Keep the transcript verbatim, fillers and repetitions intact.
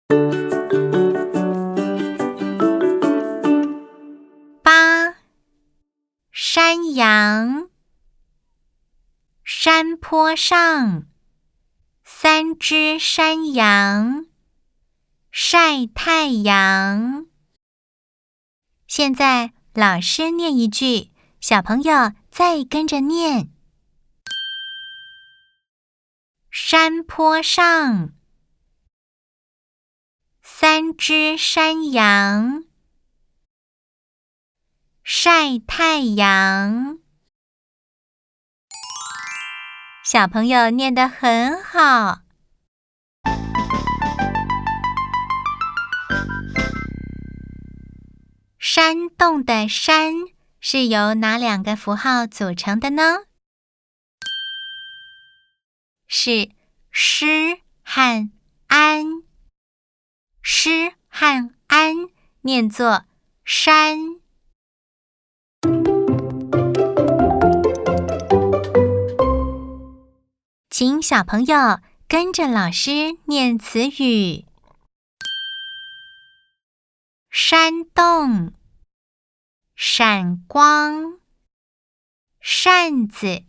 八，山羊。山坡上，三只山羊晒太阳。现在老师念一句，小朋友再跟着念。山坡上，三只山羊晒太阳。小朋友念得很好。山洞的山是由哪两个符号组成的呢？是诗和安。诗和安念作山。请小朋友跟着老师念词语。山洞，闪光，扇子，